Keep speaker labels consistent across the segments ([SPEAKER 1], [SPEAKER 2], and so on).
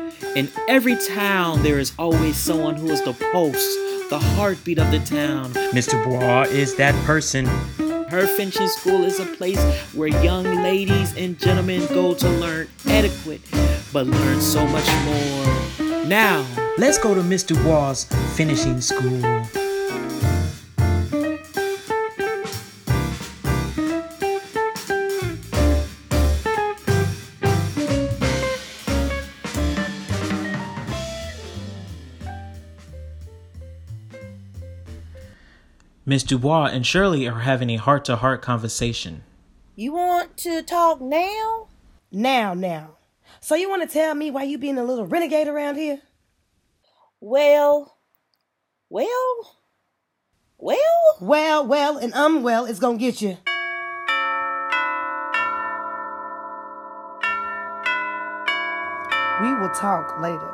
[SPEAKER 1] In every town, there is always someone who is the pulse, the heartbeat of the town. Mr. Bois is that person. Her finishing school is a place where young ladies and gentlemen go to learn etiquette, but learn so much more. Now, let's go to Mr. Bois' finishing school. Miss Dubois and Shirley are having a heart-to-heart conversation.
[SPEAKER 2] You want to talk now?
[SPEAKER 3] Now. So you want to tell me why you being a little renegade around here?
[SPEAKER 2] Well,
[SPEAKER 3] and well is gonna get you. We will talk later.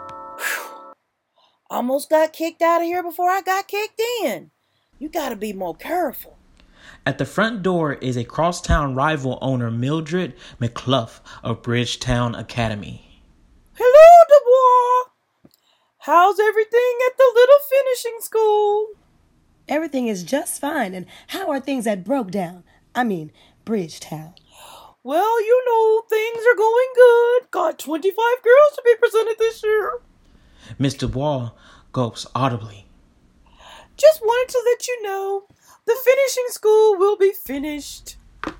[SPEAKER 2] Almost got kicked out of here before I got kicked in. You gotta be more careful.
[SPEAKER 1] At the front door is a crosstown rival owner, Mildred McCluff of Bridgetown Academy.
[SPEAKER 2] Hello, Dubois. How's everything at the little finishing school?
[SPEAKER 3] Everything is just fine. And how are things at Bridgetown?
[SPEAKER 2] Well, things are going good. Got 25 girls to be presented this year.
[SPEAKER 1] Mr. Dubois gulps audibly.
[SPEAKER 2] Just wanted to let you know, the finishing school will be finished.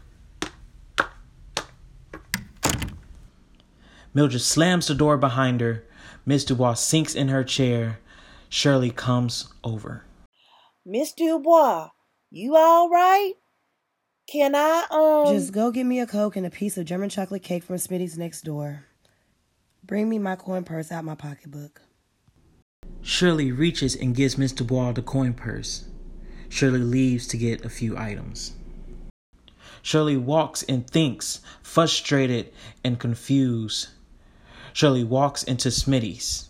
[SPEAKER 1] Mildred slams the door behind her. Miss Dubois sinks in her chair. Shirley comes over.
[SPEAKER 2] Miss Dubois, you all right? Can I,
[SPEAKER 3] Just go get me a Coke and a piece of German chocolate cake from Smitty's next door. Bring me my coin purse out my pocketbook.
[SPEAKER 1] Shirley reaches and gives Miss Dubois the coin purse. Shirley leaves to get a few items. Shirley walks and thinks, frustrated and confused. Shirley walks into Smitty's.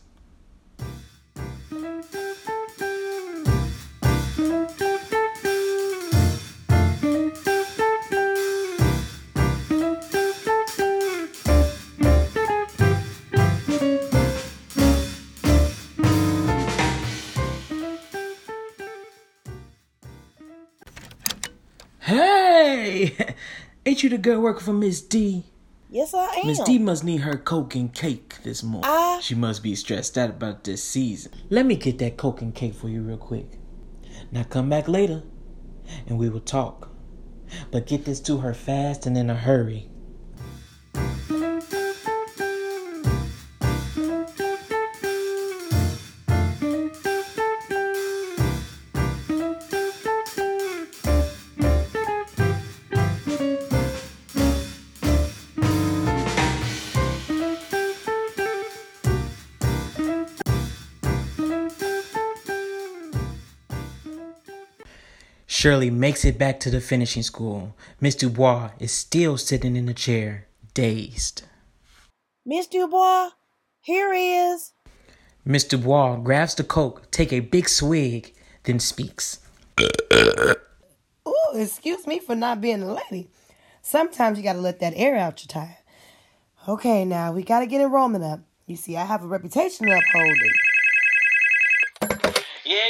[SPEAKER 1] Hey! Ain't you the girl working for Miss D?
[SPEAKER 2] Yes, I am.
[SPEAKER 1] Miss D must need her Coke and cake this morning. She must be stressed out about this season. Let me get that Coke and cake for you real quick. Now come back later and we will talk. But get this to her fast and in a hurry. Shirley makes it back to the finishing school. Miss Dubois is still sitting in the chair, dazed.
[SPEAKER 2] Miss Dubois, here is.
[SPEAKER 1] Miss Dubois grabs the Coke, take a big swig, then speaks.
[SPEAKER 3] Oh, excuse me for not being a lady. Sometimes you gotta let that air out your tire. Okay, now we gotta get enrollment up. You see, I have a reputation to uphold.
[SPEAKER 1] Yeah,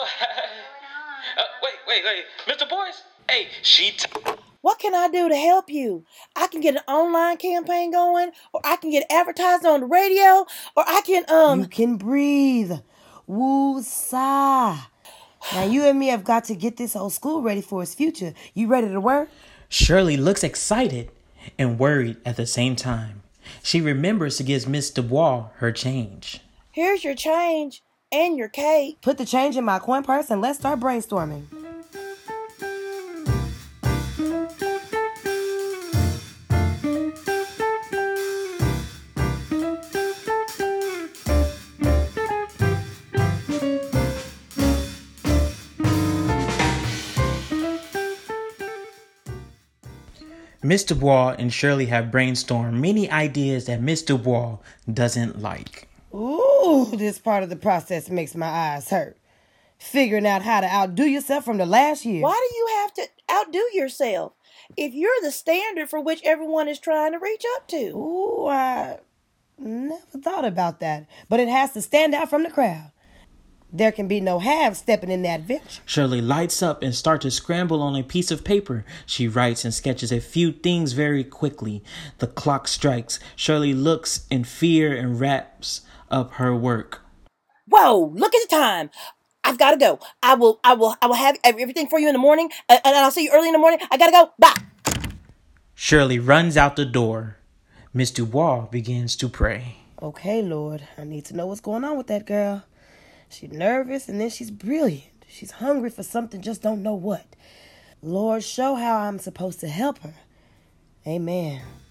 [SPEAKER 1] wait. Mr. Boyce? Hey,
[SPEAKER 2] What can I do to help you? I can get an online campaign going, or I can get advertised on the radio, or I can,
[SPEAKER 3] You can breathe. Woo-sa. Now, you and me have got to get this old school ready for its future. You ready to work?
[SPEAKER 1] Shirley looks excited and worried at the same time. She remembers to give Miss Dubois her change.
[SPEAKER 2] Here's your change and your cake.
[SPEAKER 3] Put the change in my coin purse and let's start brainstorming.
[SPEAKER 1] Miss Dubois and Shirley have brainstormed many ideas that Miss Dubois doesn't like.
[SPEAKER 3] Ooh, this part of the process makes my eyes hurt. Figuring out how to outdo yourself from the last year.
[SPEAKER 2] Why do you have to outdo yourself if you're the standard for which everyone is trying to reach up to?
[SPEAKER 3] Ooh, I never thought thought about that, but it has to stand out from the crowd. There can be no halves stepping in that venture.
[SPEAKER 1] Shirley lights up and starts to scramble on a piece of paper. She writes and sketches a few things very quickly. The clock strikes. Shirley looks in fear and wraps up her work.
[SPEAKER 2] Whoa, look at the time. I've got to go. I will have everything for you in the morning, and I'll see you early in the morning. I got to go. Bye.
[SPEAKER 1] Shirley runs out the door. Miss Dubois begins to pray.
[SPEAKER 3] Okay, Lord, I need to know what's going on with that girl. She's nervous, and then she's brilliant. She's hungry for something, just don't know what. Lord, show how I'm supposed to help her. Amen.